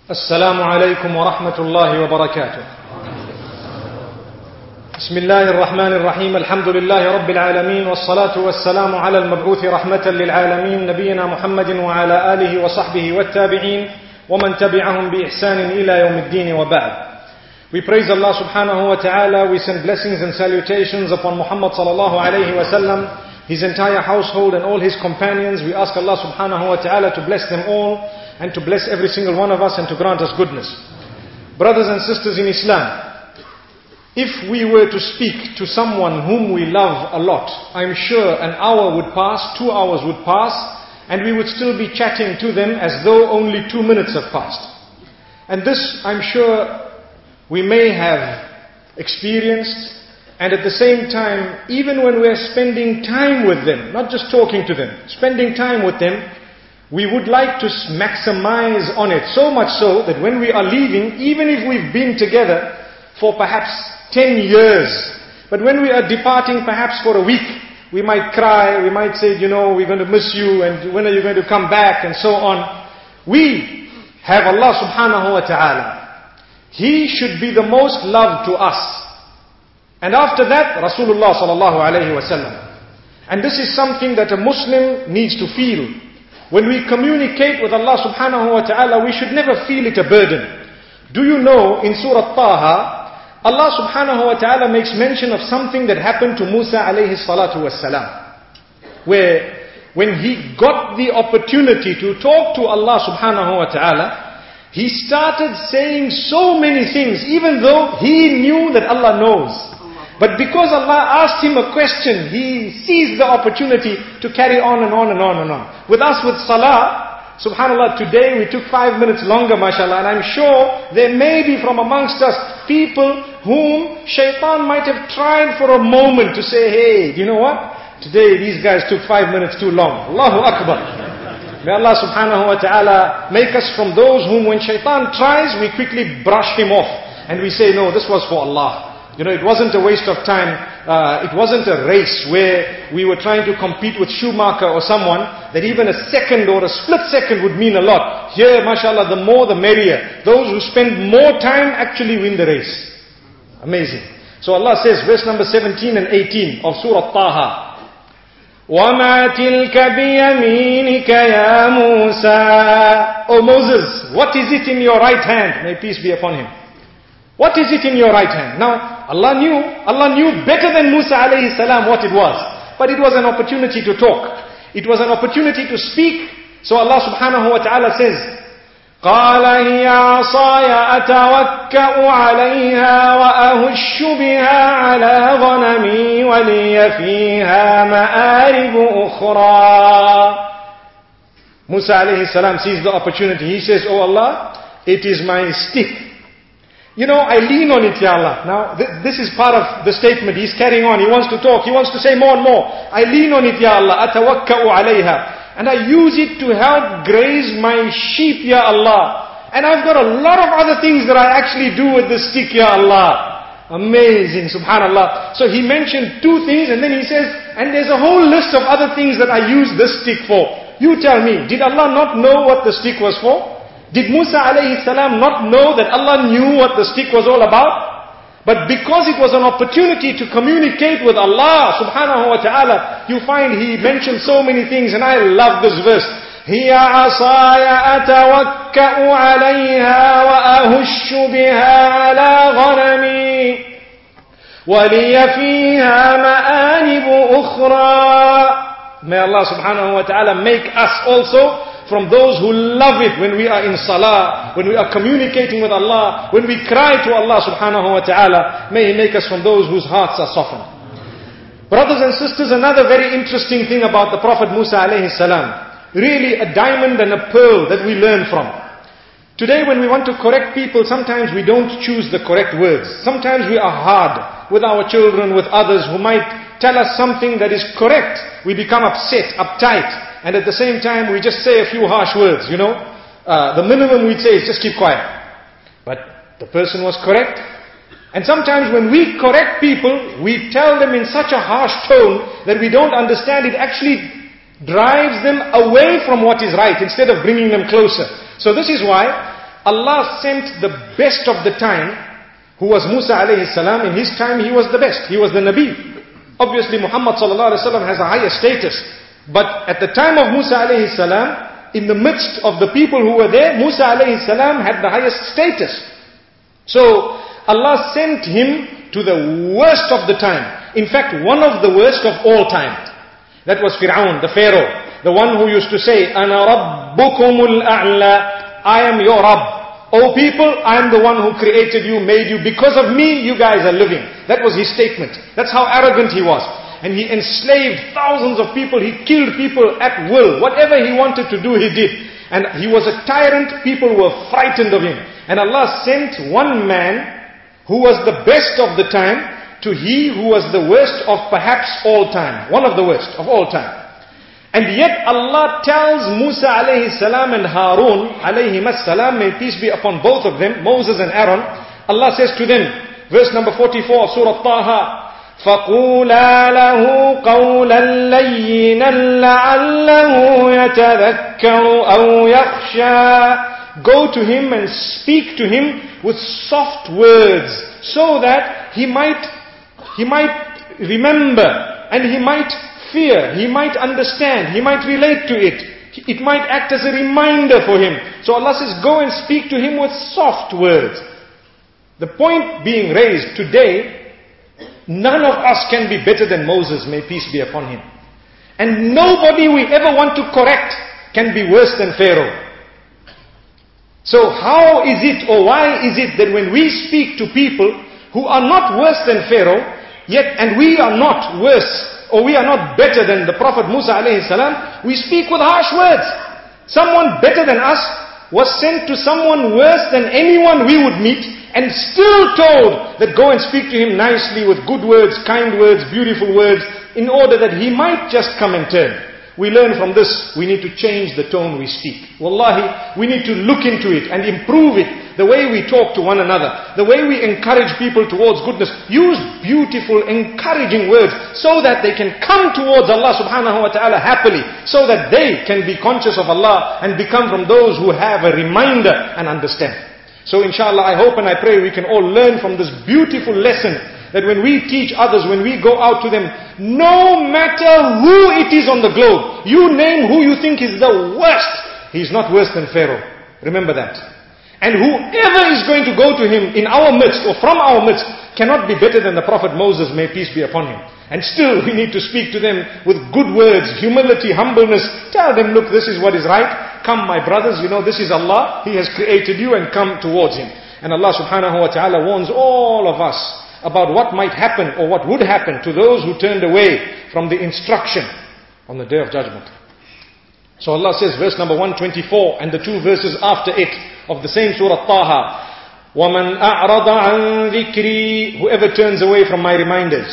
السلام عليكم ورحمة الله وبركاته. بسم الله الرحمن الرحيم. الحمد لله رب العالمين والصلاة والسلام على المبعوث رحمة للعالمين نبينا محمد وعلى آله وصحبه والتابعين ومن تبعهم بإحسان إلى يوم الدين وبعد. We praise Allah subhanahu wa ta'ala. We send blessings and salutations upon Muhammad sallallahu alayhi wa sallam, his entire household and all his companions. We ask Allah subhanahu wa ta'ala to bless them all and to bless every single one of us and to grant us goodness. Brothers and sisters in Islam, if we were to speak to someone whom we love a lot, I'm sure an hour would pass, 2 hours would pass, and we would still be chatting to them as though only 2 minutes have passed. And this, I'm sure, we may have experienced, and at the same time, even when we're spending time with them, not just talking to them, spending time with them, we would like to maximize on it, so much so that when we are leaving, even if we've been together for perhaps 10 years, but when we are departing perhaps for a week, we might cry, we might say, we're going to miss you, and when are you going to come back, and so on. We have Allah subhanahu wa ta'ala. He should be the most loved to us. And after that, Rasulullah sallallahu alayhi wa sallam. And this is something that a Muslim needs to feel. When we communicate with Allah subhanahu wa ta'ala, we should never feel it a burden. Do you know, in Surah Taha, Allah subhanahu wa ta'ala makes mention of something that happened to Musa alayhi salatu wassalam, where when he got the opportunity to talk to Allah subhanahu wa ta'ala, he started saying so many things, even though he knew that Allah knows. But because Allah asked him a question, he seized the opportunity to carry on and on and on and on. With us, with salah, subhanAllah, today we took 5 minutes longer, mashallah, and I'm sure there may be from amongst us people whom shaitan might have tried for a moment to say, hey, you know what? Today these guys took 5 minutes too long. Allahu Akbar. May Allah subhanahu wa ta'ala make us from those whom when shaitan tries, we quickly brush him off. And we say, no, this was for Allah. It wasn't a waste of time. It wasn't a race where we were trying to compete with Schumacher or someone, that even a second or a split second would mean a lot. Here, mashallah, the more the merrier. Those who spend more time actually win the race. Amazing. So Allah says, verse number 17 and 18 of Surah Taha, وَمَا تِلْكَ بِيَمِينِكَ يَا مُوسَى. O Moses, what is it in your right hand? May peace be upon him. What is it in your right hand? Now, Allah knew better than Musa alayhi salam what it was. But it was an opportunity to talk. It was an opportunity to speak. So Allah subhanahu wa ta'ala says, قَالَ هِيَ عَصَايَ أَتَوَكَّأُ عَلَيْهَا وَأَهُشُّ بِهَا عَلَى غَنَمِي وَلِيَ فِيهَا مَآرِبُ أُخْرَى. Musa alayhi salam sees the opportunity. He says, Oh Allah, it is my stick. I lean on it, Ya Allah. Now, this is part of the statement. He's carrying on. He wants to talk. He wants to say more and more. I lean on it, Ya Allah. أَتَوَكَّأُ عَلَيْهَا. And I use it to help graze my sheep, Ya Allah. And I've got a lot of other things that I actually do with the stick, Ya Allah. Amazing, subhanallah. So he mentioned 2 things and then he says, and there's a whole list of other things that I use this stick for. You tell me, did Allah not know what the stick was for? Did Musa alayhi salam not know that Allah knew what the stick was all about? But because it was an opportunity to communicate with Allah subhanahu wa ta'ala, you find he mentioned so many things, and I love this verse. هِيَ عَصَايَ أَتَوَكَّأُ عَلَيْهَا وَأَهُشُّ بِهَا عَلَى غَنَمِي وَلِيَ فِيهَا مَآرِبُ أُخْرَى. May Allah subhanahu wa ta'ala make us also from those who love it when we are in salah, when we are communicating with Allah, when we cry to Allah subhanahu wa ta'ala. May He make us from those whose hearts are softened. Brothers and sisters, another very interesting thing about the Prophet Musa alayhi salam, really a diamond and a pearl that we learn from. Today when we want to correct people, sometimes we don't choose the correct words. Sometimes we are hard with our children, with others who might tell us something that is correct. We become upset, uptight. And at the same time, we just say a few harsh words, The minimum we'd say is just keep quiet. But the person was correct. And sometimes when we correct people, we tell them in such a harsh tone that we don't understand. It actually drives them away from what is right instead of bringing them closer. So this is why Allah sent the best of the time, who was Musa alayhi salam. In his time he was the best. He was the Nabi. Obviously Muhammad sallallahu alayhi wasallam has a higher status. But at the time of Musa alayhi salam, in the midst of the people who were there, Musa alayhi salam had the highest status. So Allah sent him to the worst of the time. In fact, one of the worst of all time. That was Fir'aun, the Pharaoh. The one who used to say, Ana Rabbukumul A'la. I am your Rabb. O people, I am the one who created you, made you. Because of me, you guys are living. That was his statement. That's how arrogant he was. And he enslaved thousands of people. He killed people at will. Whatever he wanted to do, he did. And he was a tyrant. People were frightened of him. And Allah sent one man who was the best of the time to he who was the worst of perhaps all time. One of the worst of all time. And yet Allah tells Musa alayhi salam and Harun alayhi salam, may peace be upon both of them, Moses and Aaron. Allah says to them, verse number 44 of Surah Taha, فَقُولَا لَهُ قَوْلًا لَيِّنًا لَعَلَّهُ يَتَذَكَّرُ أَوْ يَخْشَى. Go to him and speak to him with soft words, so that he might remember, and he might fear, he might understand, he might relate to it. It might act as a reminder for him. So Allah says, go and speak to him with soft words. The point being raised today, none of us can be better than Moses, may peace be upon him. And nobody we ever want to correct can be worse than Pharaoh. So how is it, or why is it that when we speak to people who are not worse than Pharaoh, yet, and we are not worse, or we are not better than the Prophet Musa alayhi salam, we speak with harsh words. Someone better than us was sent to someone worse than anyone we would meet, and still told that go and speak to him nicely with good words, kind words, beautiful words, in order that he might just come and turn. We learn from this, we need to change the tone we speak. Wallahi, we need to look into it and improve it. The way we talk to one another, the way we encourage people towards goodness. Use beautiful, encouraging words so that they can come towards Allah subhanahu wa ta'ala happily, so that they can be conscious of Allah and become from those who have a reminder and understand. So inshallah, I hope and I pray we can all learn from this beautiful lesson, that when we teach others, when we go out to them, no matter who it is on the globe, you name who you think is the worst, he's not worse than Pharaoh. Remember that. And whoever is going to go to him in our midst or from our midst cannot be better than the Prophet Moses, may peace be upon him. And still we need to speak to them with good words, humility, humbleness. Tell them, look, this is what is right. Come my brothers, you know this is Allah. He has created you, and come towards him. And Allah subhanahu wa ta'ala warns all of us about what might happen or what would happen to those who turned away from the instruction on the Day of Judgment. So Allah says, verse number 124 and the two verses after it of the same Surah Taha, وَمَنْ أَعْرَضَ عَنْ ذِكْرِي, whoever turns away from my reminders,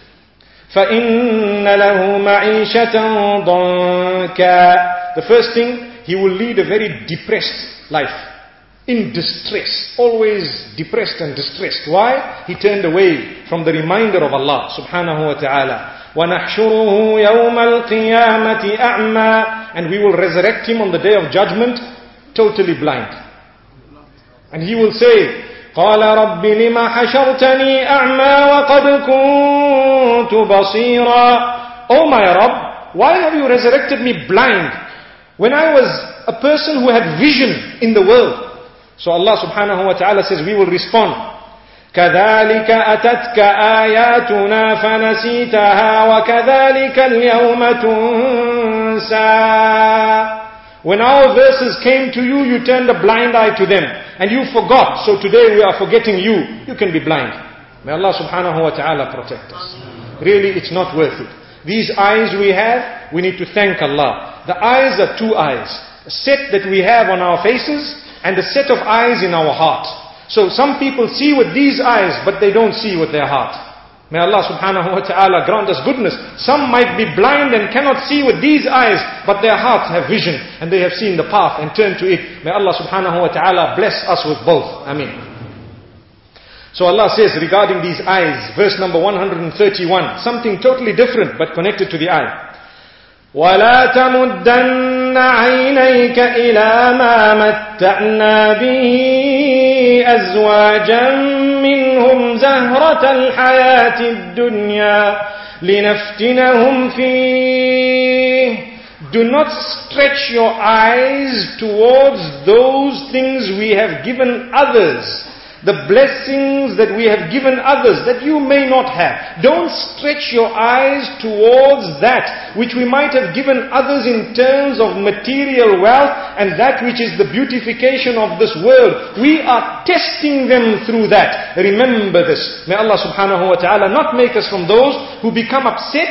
فَإِنَّ لَهُ مَعِيشَةً ضَنْكًا. The first thing, he will lead a very depressed life. In distress, always depressed and distressed. Why? He turned away from the reminder of Allah subhanahu wa ta'ala. وَنَحْشُرُهُ يَوْمَ الْقِيَامَةِ أَعْمَى. And we will resurrect him on the Day of Judgment totally blind. And he will say, قَالَ رَبِّ لِمَ حَشَرْتَنِي أَعْمَى وَقَدْ كُنْتُ بَصِيرًا. Oh my Rabb, why have you resurrected me blind when I was a person who had vision in the world? So Allah subhanahu wa ta'ala says, we will respond. كَذَلِكَ أَتَتْكَ آيَاتُنَا فَنَسِيتَهَا وَكَذَلِكَ الْيَوْمَ تُنْسَى. When our verses came to you, you turned a blind eye to them, and you forgot. So today we are forgetting you. You can be blind. May Allah subhanahu wa ta'ala protect us. Really, it's not worth it. These eyes we have, we need to thank Allah. The eyes are two eyes. A set that we have on our faces, and a set of eyes in our heart. So some people see with these eyes, but they don't see with their heart. May Allah subhanahu wa ta'ala grant us goodness. Some might be blind and cannot see with these eyes, but their hearts have vision, and they have seen the path and turned to it. May Allah subhanahu wa ta'ala bless us with both. Ameen. So Allah says regarding these eyes, verse number 131, something totally different but connected to the eye. وَلَا تَمُدَّنَّ عَيْنَيْكَ إِلَى مَا مَتَّعْنَا بِهِ أَزْوَاجًا مِّنْهُمْ زَهْرَةَ الْحَيَاةِ الدُّنْيَا لِنَفْتِنَهُمْ فِيهِ. Do not stretch your eyes towards those things we have given others, the blessings that we have given others that you may not have. Don't stretch your eyes towards that which we might have given others in terms of material wealth and that which is the beautification of this world. We are testing them through that. Remember this. May Allah subhanahu wa ta'ala not make us from those who become upset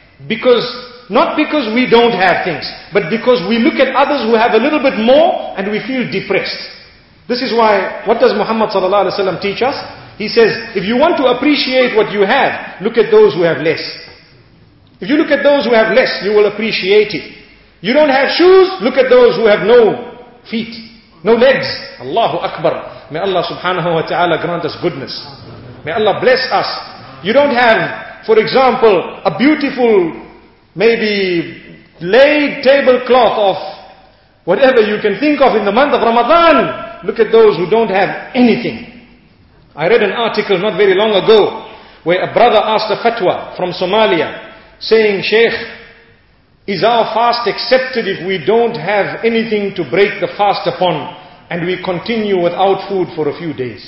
not because we don't have things, but because we look at others who have a little bit more and we feel depressed. This is why, what does Muhammad sallallahu alaihi wasallam teach us? He says, if you want to appreciate what you have, look at those who have less. If you look at those who have less, you will appreciate it. You don't have shoes, look at those who have no feet, no legs. Allahu Akbar. May Allah subhanahu wa ta'ala grant us goodness. May Allah bless us. You don't have, for example, a beautiful maybe laid tablecloth of whatever you can think of in the month of Ramadan. Look at those who don't have anything. I read an article not very long ago where a brother asked a fatwa from Somalia saying, Sheikh, is our fast accepted if we don't have anything to break the fast upon and we continue without food for a few days?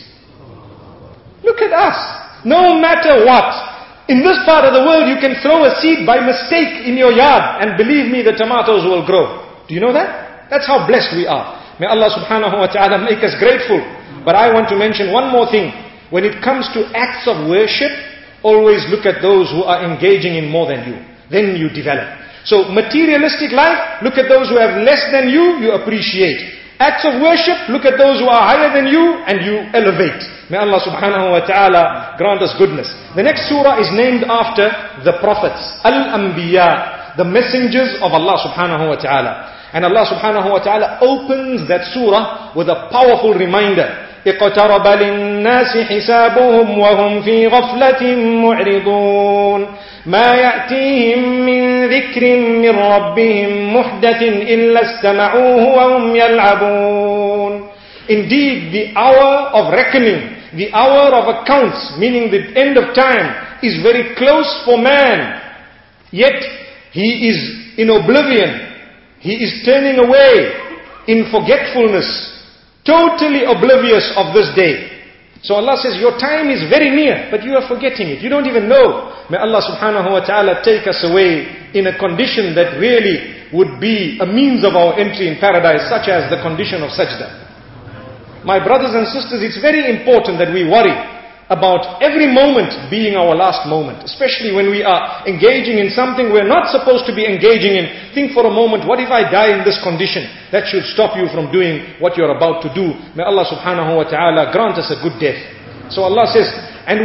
Look at us. No matter what. In this part of the world, you can throw a seed by mistake in your yard and believe me, the tomatoes will grow. Do you know that? That's how blessed we are. May Allah subhanahu wa ta'ala make us grateful. But I want to mention one more thing. When it comes to acts of worship, always look at those who are engaging in more than you. Then you develop. So materialistic life, look at those who have less than you appreciate. Acts of worship, look at those who are higher than you and you elevate. May Allah subhanahu wa ta'ala grant us goodness. The next surah is named after the prophets, Al-Anbiya, the messengers of Allah subhanahu wa ta'ala. And Allah subhanahu wa ta'ala opens that surah with a powerful reminder. اقترب للناس حسابهم وهم في غفلة معرضون ما يأتيهم من ذكر من ربهم محدث إلا استمعوه وهم يلعبون. Indeed, the hour of reckoning, the hour of accounts, meaning the end of time, is very close for man. Yet, he is in oblivion. He is turning away in forgetfulness, totally oblivious of this day. So Allah says, your time is very near, but you are forgetting it. You don't even know. May Allah subhanahu wa ta'ala take us away in a condition that really would be a means of our entry in paradise, such as the condition of sajda. My brothers and sisters, it's very important that we worry about every moment being our last moment. Especially when we are engaging in something we're not supposed to be engaging in. Think for a moment, what if I die in this condition? That should stop you from doing what you're about to do. May Allah subhanahu wa ta'ala grant us a good death. So Allah says, and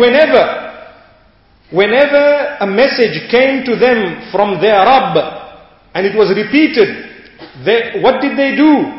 whenever a message came to them from their Rabb, and it was repeated, what did they do?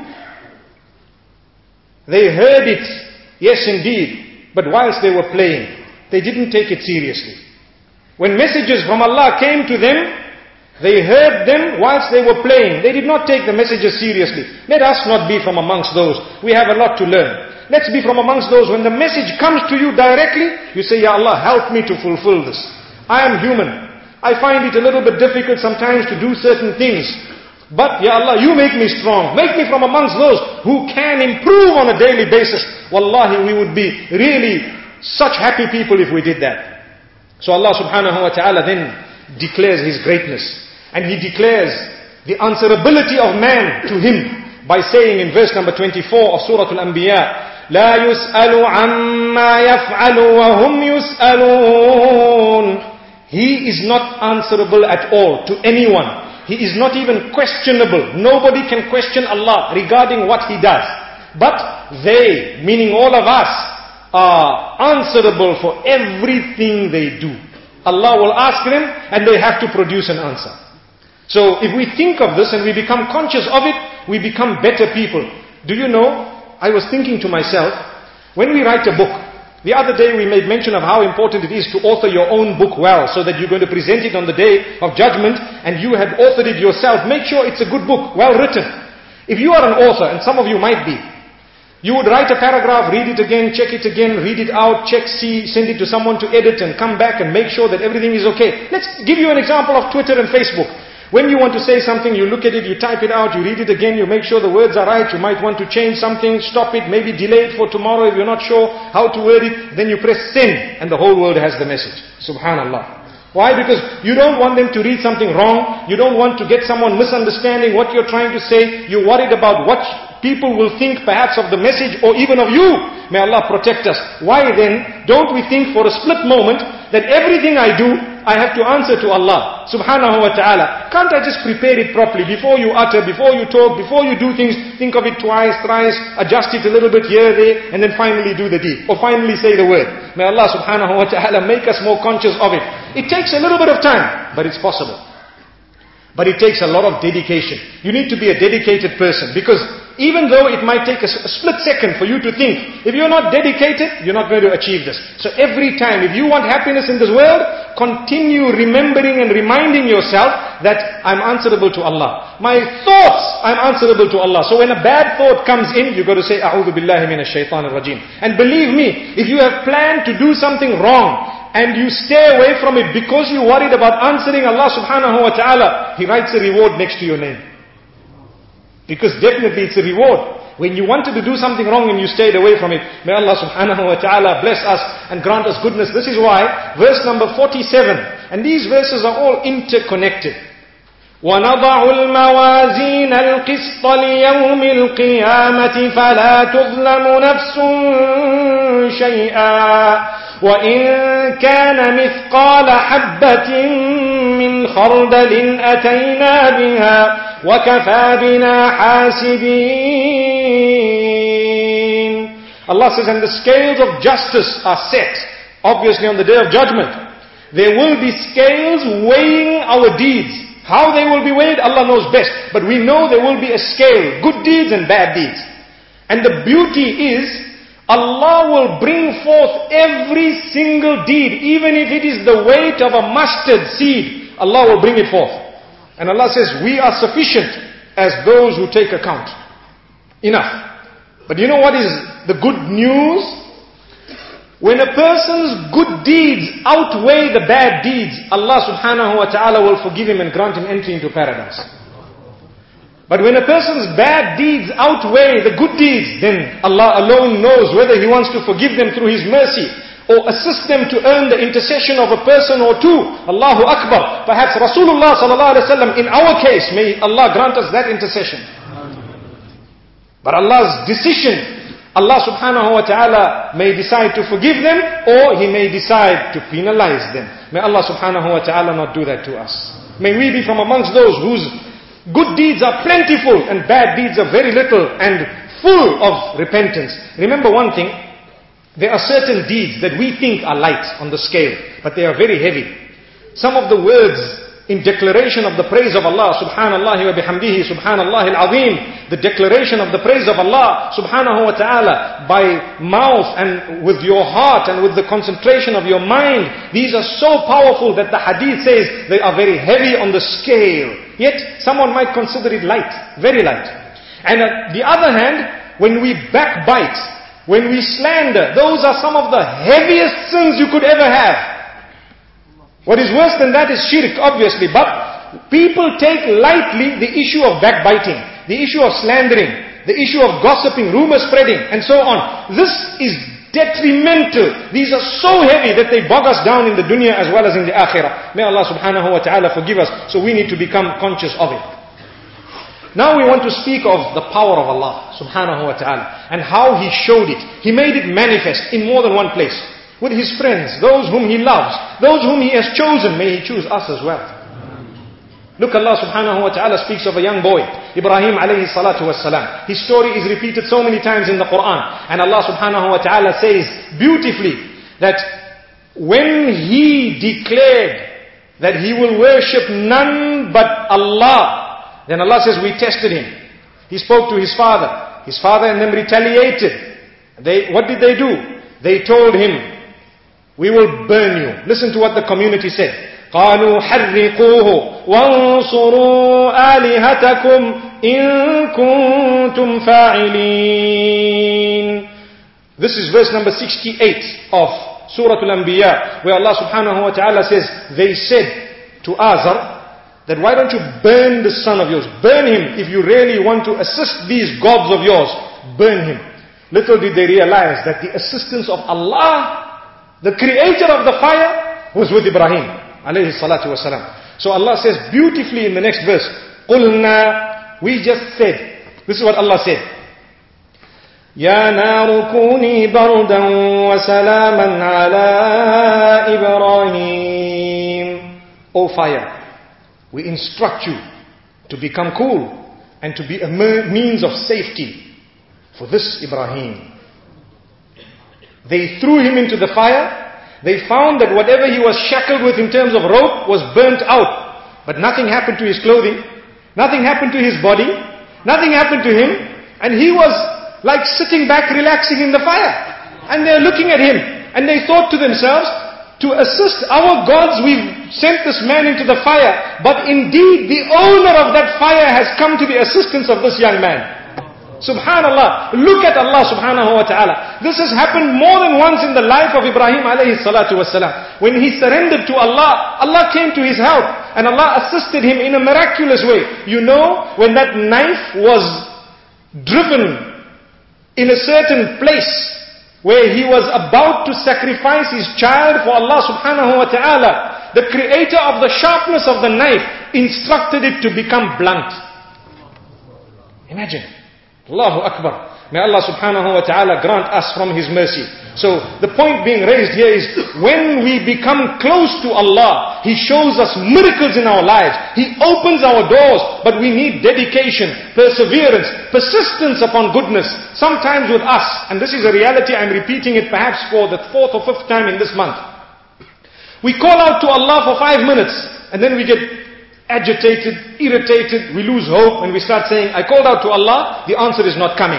They heard it, yes indeed, but whilst they were playing, they didn't take it seriously. When messages from Allah came to them, they heard them whilst they were playing. They did not take the messages seriously. Let us not be from amongst those. We have a lot to learn. Let's be from amongst those. When the message comes to you directly, you say, Ya Allah, help me to fulfill this. I am human. I find it a little bit difficult sometimes to do certain things. But, Ya Allah, you make me strong. Make me from amongst those who can improve on a daily basis. Wallahi, we would be really such happy people if we did that. So Allah subhanahu wa ta'ala then declares His greatness. And He declares the answerability of man to Him by saying in verse number 24 of Surah Al-Anbiya, لا يسأل عما يفعل وهم يسألون. He is not answerable at all to anyone. He is not even questionable. Nobody can question Allah regarding what He does. But they, meaning all of us, are answerable for everything they do. Allah will ask them and they have to produce an answer. So if we think of this and we become conscious of it, we become better people. Do you know, I was thinking to myself, when we write a book, The other day we made mention of how important it is to author your own book well, so that you're going to present it on the day of judgment, and you have authored it yourself. Make sure it's a good book, well written. If you are an author, and some of you might be, you would write a paragraph, read it again, check it again, read it out, check, see, send it to someone to edit, and come back and make sure that everything is okay. Let's give you an example of Twitter and Facebook. When you want to say something, you look at it, you type it out, you read it again, you make sure the words are right, you might want to change something, stop it, maybe delay it for tomorrow if you're not sure how to word it, then you press send, and the whole world has the message. Subhanallah. Why? Because you don't want them to read something wrong, you don't want to get someone misunderstanding what you're trying to say, you're worried about what people will think perhaps of the message or even of you. May Allah protect us. Why then don't we think for a split moment that everything I do, I have to answer to Allah subhanahu wa ta'ala. Can't I just prepare it properly before you utter, before you talk, before you do things, think of it twice, thrice, adjust it a little bit here, there, and then finally do the deed, or finally say the word. May Allah subhanahu wa ta'ala make us more conscious of it. It takes a little bit of time, but it's possible. But it takes a lot of dedication. You need to be a dedicated person, because even though it might take a split second for you to think, if you're not dedicated, you're not going to achieve this. So every time, if you want happiness in this world, continue remembering and reminding yourself that I'm answerable to Allah. My thoughts, I'm answerable to Allah. So when a bad thought comes in, you've got to say, A'udhu billahi minash shaitanir rajim. And believe me, if you have planned to do something wrong, and you stay away from it because you're worried about answering Allah subhanahu wa ta'ala, He writes a reward next to your name. Because definitely it's a reward. When you wanted to do something wrong and you stayed away from it, may Allah subhanahu wa ta'ala bless us and grant us goodness. This is why verse number 47, and these verses are all interconnected. وَنَضَعُ الْمَوَازِينَ الْقِسْطَ لِيَوْمِ الْقِيَامَةِ فَلَا تُظْلَمُ نَفْسٌ شَيْئًا وَإِن كَانَ مِثْقَالَ حَبَّةٍ مِّنْ خَرْدَلٍ أَتَيْنَا بِهَا وَكَفَى بِنَا حَاسِبِينَ. Allah says, and the scales of justice are set, obviously on the day of judgment. There will be scales weighing our deeds. How they will be weighed, Allah knows best. But we know there will be a scale, good deeds and bad deeds. And the beauty is, Allah will bring forth every single deed, even if it is the weight of a mustard seed. Allah will bring it forth. And Allah says, we are sufficient as those who take account. Enough. But you know what is the good news? When a person's good deeds outweigh the bad deeds, Allah subhanahu wa ta'ala will forgive him and grant him entry into paradise. But when a person's bad deeds outweigh the good deeds, then Allah alone knows whether He wants to forgive them through His mercy or assist them to earn the intercession of a person or two. Allahu Akbar. Perhaps Rasulullah sallallahu alaihi wasallam, in our case, may Allah grant us that intercession. But Allah's decision, Allah subhanahu wa ta'ala may decide to forgive them, or He may decide to penalize them. May Allah subhanahu wa ta'ala not do that to us. May we be from amongst those whose good deeds are plentiful and bad deeds are very little and full of repentance. Remember one thing, there are certain deeds that we think are light on the scale, but they are very heavy. Some of the words in declaration of the praise of Allah, subhanallah wa bihamdihi, subhanallah al-azim, the declaration of the praise of Allah, subhanahu wa ta'ala, by mouth and with your heart and with the concentration of your mind, these are so powerful that the hadith says they are very heavy on the scale. Yet, someone might consider it light, very light. And on the other hand, when we backbite, when we slander, those are some of the heaviest sins you could ever have. What is worse than that is shirk, obviously. But people take lightly the issue of backbiting, the issue of slandering, the issue of gossiping, rumor spreading, and so on. This is detrimental. These are so heavy that they bog us down in the dunya as well as in the akhirah. May Allah subhanahu wa ta'ala forgive us. So we need to become conscious of it. Now we want to speak of the power of Allah subhanahu wa ta'ala and how He showed it. He made it manifest in more than one place. With His friends, those whom He loves, those whom He has chosen, may He choose us as well. Look, Allah subhanahu wa ta'ala speaks of a young boy, Ibrahim alayhi salatu wassalam. His story is repeated so many times in the Quran. And Allah subhanahu wa ta'ala says beautifully that when he declared that he will worship none but Allah, then Allah says we tested him. He spoke to his father and then retaliated. What did they do? They told him, we will burn you. Listen to what the community said. قالوا حرقوه وانصروا آلهتكم إن كنتم فاعلين. This is verse number 68 of Surah Al-Anbiya, where Allah subhanahu wa ta'ala says, they said to Azar, that why don't you burn the son of yours? Burn him. If you really want to assist these gods of yours, burn him. Little did they realize that the assistance of Allah, the creator of the fire, was with Ibrahim alayhi salatu wasalam. So Allah says beautifully in the next verse, قُلْنَا, we just said, this is what Allah said, يَا نَارُ كُونِي بَرْدًا وَسَلَامًا عَلَىٰ إِبْرَاهِيمَ. O fire, we instruct you to become cool and to be a means of safety for this Ibrahim. They threw him into the fire. They found that whatever he was shackled with in terms of rope was burnt out. But nothing happened to his clothing. Nothing happened to his body. Nothing happened to him. And he was like sitting back relaxing in the fire. And they're looking at him. And they thought to themselves, to assist our gods, we've sent this man into the fire. But indeed, the owner of that fire has come to the assistance of this young man. Subhanallah. Look at Allah subhanahu wa ta'ala. This has happened more than once in the life of Ibrahim alayhi salatu wasalam. When he surrendered to Allah, Allah came to his help. And Allah assisted him in a miraculous way. You know, when that knife was driven in a certain place, where he was about to sacrifice his child for Allah subhanahu wa ta'ala, the creator of the sharpness of the knife instructed it to become blunt. Imagine. Allahu Akbar. May Allah subhanahu wa ta'ala grant us from His mercy. So the point being raised here is, when we become close to Allah, He shows us miracles in our lives. He opens our doors, but we need dedication, perseverance, persistence upon goodness. Sometimes with us, and this is a reality, I'm repeating it perhaps for the 4th or 5th time in this month. We call out to Allah for 5 minutes, and then we get agitated, irritated, we lose hope, and we start saying, I called out to Allah, the answer is not coming.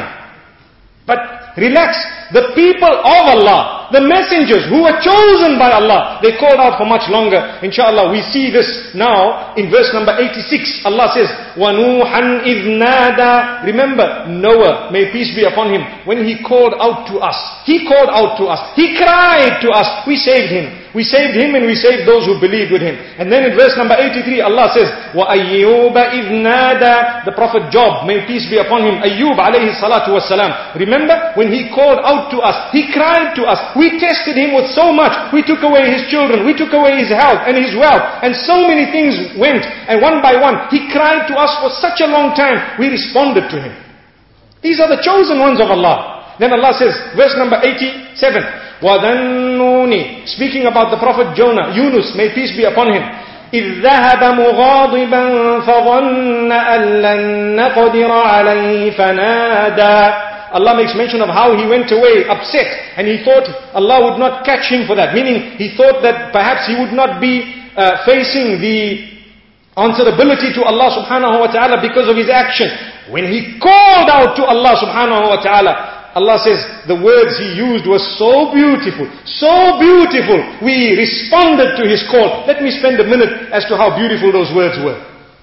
But relax, the people of Allah, the messengers who were chosen by Allah, they called out for much longer. Inshallah, we see this now in verse number 86. Allah says, وَنُوحًا إِذْ نَادَى. Remember, Noah, may peace be upon him, when he called out to us. He called out to us. He cried to us. We saved him. We saved him and we saved those who believed with him. And then in verse number 83, Allah says, وَأَيُّوبَ إِذْ نَادَى. The Prophet Job, may peace be upon him, Ayyub alayhi salatu wassalam. Remember, when he called out to us, he cried to us. We tested him with so much. We took away his children. We took away his health and his wealth. And so many things went. And one by one, he cried to us for such a long time. We responded to him. These are the chosen ones of Allah. Then Allah says, verse number 87, وَذَنُّونِ, speaking about the Prophet Jonah, Yunus, may peace be upon him, إِذْ ذَهَبَ مُغَاضِبًا فَظَنَّ أَن لَّن نَّقْدِرَ عَلَيْهِ فَنَادَى. Allah makes mention of how he went away upset, and he thought Allah would not catch him for that. Meaning, he thought that perhaps he would not be facing the answerability to Allah subhanahu wa ta'ala because of his action. When he called out to Allah subhanahu wa ta'ala, Allah says the words he used were so beautiful, so beautiful. We responded to his call. Let me spend a minute as to how beautiful those words were.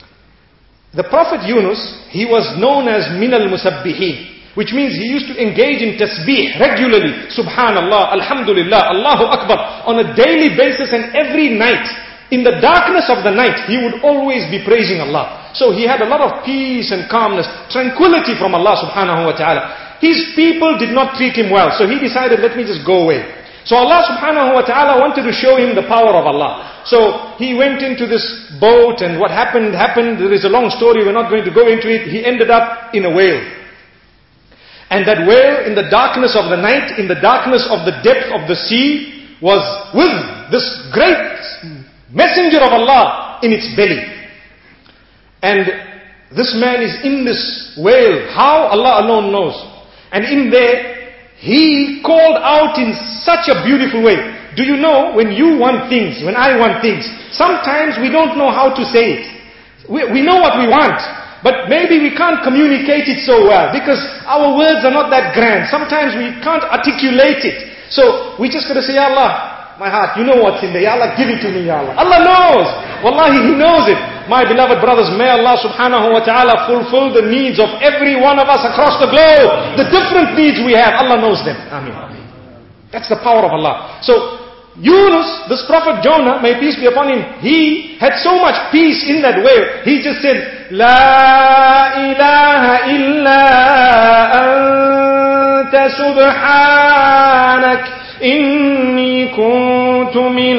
The Prophet Yunus, he was known as min al-musabbihin, which means he used to engage in tasbih regularly. Subhanallah, Alhamdulillah, Allahu Akbar, on a daily basis and every night. In the darkness of the night, he would always be praising Allah. So he had a lot of peace and calmness, tranquility from Allah subhanahu wa ta'ala. His people did not treat him well, so he decided, let me just go away. So Allah subhanahu wa ta'ala wanted to show him the power of Allah. So he went into this boat, and what happened. There is a long story, we're not going to go into it. He ended up in a whale. And that whale, in the darkness of the night, in the darkness of the depth of the sea, was with this great messenger of Allah in its belly. And this man is in this whale. How? Allah alone knows. And in there, he called out in such a beautiful way. Do you know, when you want things, when I want things, sometimes we don't know how to say it. We know what we want, but maybe we can't communicate it so well, because our words are not that grand. Sometimes we can't articulate it. So we just got to say, Ya Allah, my heart, you know what's in there. Ya Allah, give it to me, Ya Allah. Allah knows. Wallahi, He knows it. My beloved brothers, may Allah subhanahu wa ta'ala fulfill the needs of every one of us across the globe. The different needs we have, Allah knows them. Ameen. That's the power of Allah. So, Yunus, this prophet Jonah, may peace be upon him, he had so much peace in that wave. He just said, La ilaha illa anta subhanak inni kuntu min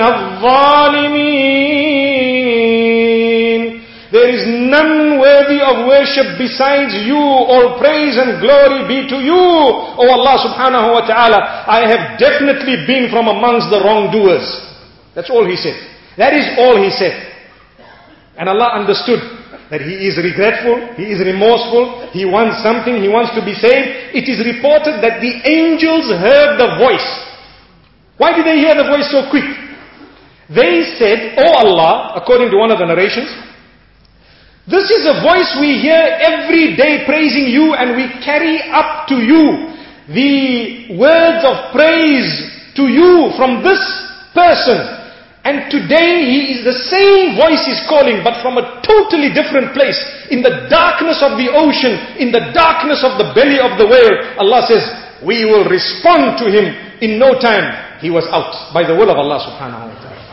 al-zalimin. There is none worthy of worship besides you. All praise and glory be to you, O Allah subhanahu wa ta'ala. I have definitely been from amongst the wrongdoers. That's all he said. That is all he said. And Allah understood that he is regretful, he is remorseful, he wants something, he wants to be saved. It is reported that the angels heard the voice. Why did they hear the voice so quick? They said, O Allah, according to one of the narrations, this is a voice we hear every day praising you, and we carry up to you the words of praise to you from this person. And today he is the same voice is calling, but from a totally different place. In the darkness of the ocean, in the darkness of the belly of the whale, Allah says, we will respond to him. In no time, he was out by the will of Allah subhanahu wa ta'ala.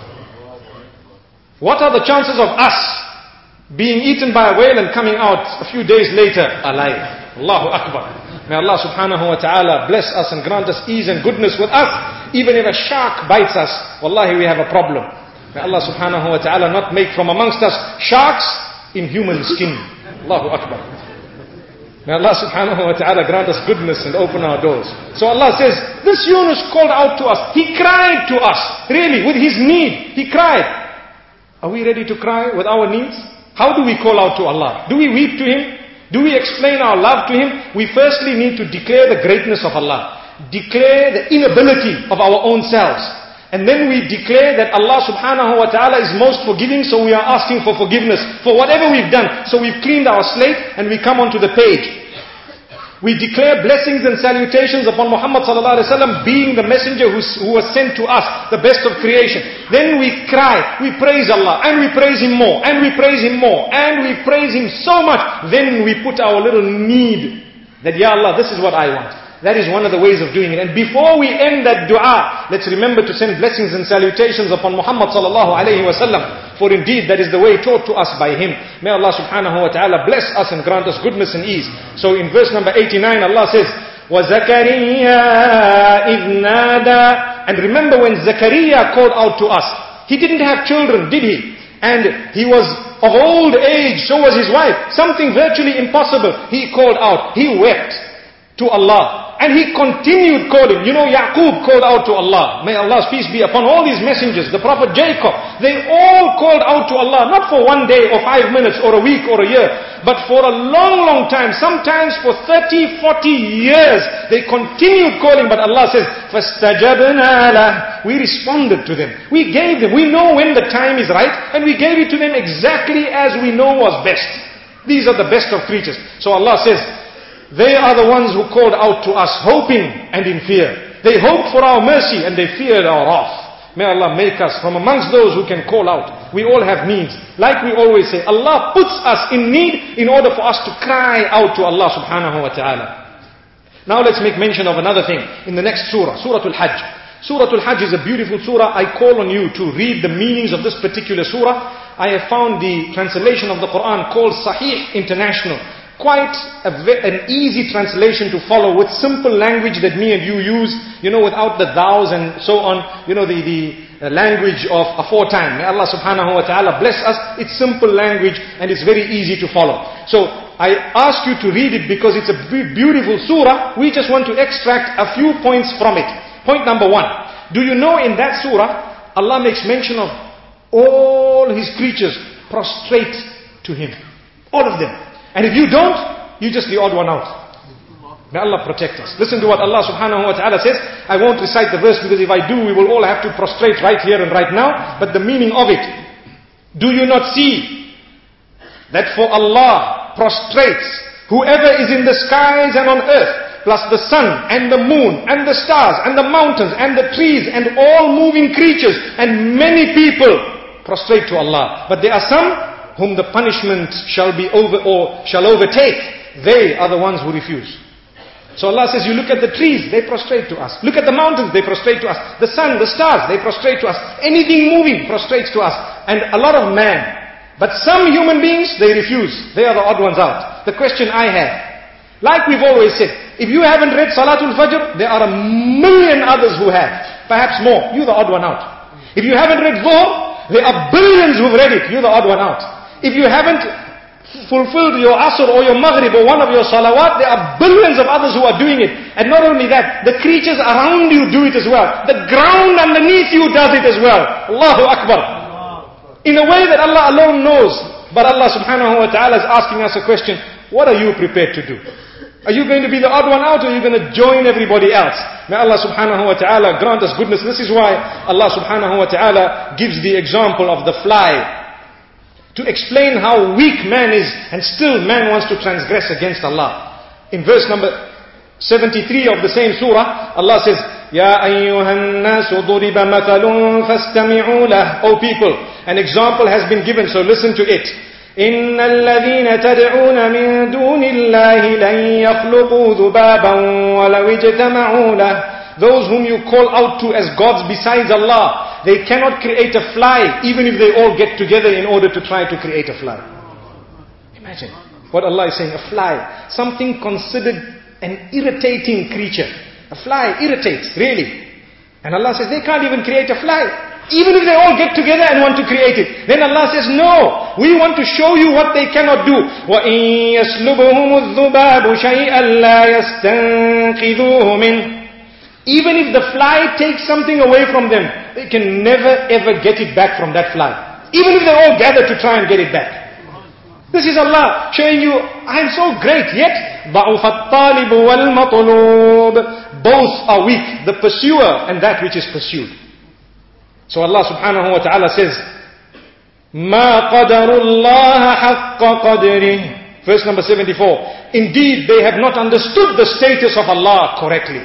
What are the chances of us being eaten by a whale and coming out a few days later alive? Allahu Akbar. May Allah subhanahu wa ta'ala bless us and grant us ease and goodness with us. Even if a shark bites us, wallahi we have a problem. May Allah subhanahu wa ta'ala not make from amongst us sharks in human skin. Allahu Akbar. May Allah subhanahu wa ta'ala grant us goodness and open our doors. So Allah says, this Yunus called out to us. He cried to us. Really, with his need. He cried. Are we ready to cry with our needs? How do we call out to Allah? Do we weep to Him? Do we explain our love to Him? We firstly need to declare the greatness of Allah. Declare the inability of our own selves. And then we declare that Allah subhanahu wa ta'ala is most forgiving, so we are asking for forgiveness for whatever we've done. So we've cleaned our slate and we come onto the page. We declare blessings and salutations upon Muhammad sallallahu alaihi wasallam being the messenger who was sent to us, the best of creation. Then we cry, we praise Allah, and we praise Him more, and we praise Him more, and we praise Him so much. Then we put our little need that, Ya Allah, this is what I want. That is one of the ways of doing it. And before we end that dua, let's remember to send blessings and salutations upon Muhammad sallallahu alaihi wasallam. For indeed, that is the way taught to us by him. May Allah subhanahu wa ta'ala bless us and grant us goodness and ease. So in verse number 89, Allah says, وَزَكَرِيَّا إِذْ نَادَى. And remember when Zakaria called out to us, he didn't have children, did he? And he was of old age, so was his wife. Something virtually impossible. He called out, he wept to Allah. And he continued calling. You know, Yaqub called out to Allah. May Allah's peace be upon all these messengers. The Prophet Jacob. They all called out to Allah. Not for 1 day or 5 minutes or a week or a year. But for a long, long time. Sometimes for 30, 40 years. They continued calling. But Allah says, فَاسْتَجَبْنَا لَهُ. We responded to them. We gave them. We know when the time is right. And we gave it to them exactly as we know was best. These are the best of creatures. So Allah says, they are the ones who called out to us, hoping and in fear. They hoped for our mercy and they feared our wrath. May Allah make us from amongst those who can call out. We all have needs. Like we always say, Allah puts us in need in order for us to cry out to Allah subhanahu wa ta'ala. Now let's make mention of another thing. In the next surah, Surah Al-Hajj. Surah Al-Hajj is a beautiful surah. I call on you to read the meanings of this particular surah. I have found the translation of the Quran called Sahih International. Quite an easy translation to follow with simple language that me and you use, without the thous and so on, the language of aforetime. May Allah subhanahu wa ta'ala bless us. It's simple language and it's very easy to follow. So I ask you to read it because it's a beautiful surah. We just want to extract a few points from it. Point number 1. Do you know in that surah, Allah makes mention of all His creatures prostrate to Him. All of them. And if you don't, you're just the odd one out. May Allah protect us. Listen to what Allah subhanahu wa ta'ala says. I won't recite the verse because if I do, we will all have to prostrate right here and right now. But the meaning of it. Do you not see that for Allah prostrates whoever is in the skies and on earth, plus the sun and the moon and the stars and the mountains and the trees and all moving creatures and many people prostrate to Allah. But there are some whom the punishment shall overtake. They are the ones who refuse. So Allah says, you look at the trees, they prostrate to us. Look at the mountains, they prostrate to us. The sun, the stars, they prostrate to us. Anything moving prostrates to us. And a lot of man. But some human beings, they refuse. They are the odd ones out. The question I have, like we've always said, if you haven't read Salatul Fajr, there are a million others who have. Perhaps more. You're the odd one out. If you haven't read Dhuhr, there are billions who've read it. You're the odd one out. If you haven't fulfilled your Asr or your Maghrib or one of your Salawat, there are billions of others who are doing it. And not only that, the creatures around you do it as well. The ground underneath you does it as well. Allahu Akbar. In a way that Allah alone knows. But Allah subhanahu wa ta'ala is asking us a question. What are you prepared to do? Are you going to be the odd one out or are you going to join everybody else? May Allah subhanahu wa ta'ala grant us goodness. This is why Allah subhanahu wa ta'ala gives the example of the fly. To explain how weak man is and still man wants to transgress against Allah. In verse number 73 of the same surah, Allah says, Ya ayyuhan nasu duriba mathalun fastami'u lah. O people, an example has been given, so listen to it. إِنَّ الَّذِينَ تَدْعُونَ مِن دُونِ اللَّهِ لَن يَخْلُقُوا ذُبَابًا وَلَوِ اجْتَمَعُوا لَهُ. Those whom you call out to as gods besides Allah, they cannot create a fly, even if they all get together in order to try to create a fly. Imagine what Allah is saying, a fly, something considered an irritating creature. A fly irritates, really. And Allah says, they can't even create a fly. Even if they all get together and want to create it. Then Allah says, no, we want to show you what they cannot do. وَإِن يَسْلُبُهُمُ الذُّبَابُ شَيْئًا لَا يَسْتَنْقِذُوهُ مِنْهُ. Even if the fly takes something away from them, they can never ever get it back from that fly. Even if they all gather to try and get it back. This is Allah showing you, I am so great, yet ضَعُفَ الطَّالِبُ وَالْمَطْلُوبُ. Both are weak, the pursuer and that which is pursued. So Allah subhanahu wa ta'ala says, مَا قَدَرُ اللَّهَ حَقَّ قَدْرِهِ. Verse number 74. Indeed, they have not understood the status of Allah correctly.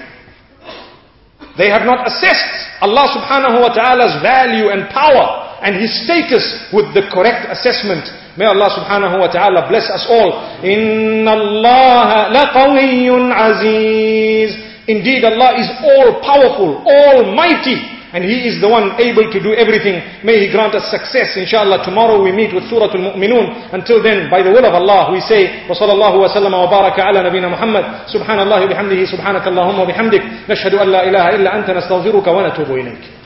They have not assessed Allah subhanahu wa ta'ala's value and power and His status with the correct assessment. May Allah subhanahu wa ta'ala bless us all. Inna Allah laqawiyyun aziz. Indeed, Allah is all powerful, almighty. And He is the one able to do everything. May He grant us success. Inshallah, tomorrow we meet with Surah Al-Mu'minun. Until then, by the will of Allah, we say, وَصَلَى اللَّهُ وَسَلَّمَ وَبَارَكَ عَلَى نَبِينَ مُحَمَّدٍ سُبْحَانَ اللَّهِ وَبِحَمْدِهِ سُبْحَانَكَ اللَّهُمَّ وَبِحَمْدِكَ نَشْهَدُ أَن لَا إِلَهَ إِلَّا أَنْتَ نَسْتَغْفِرُكَ وَنَتُوبُ إِلَيْكَ.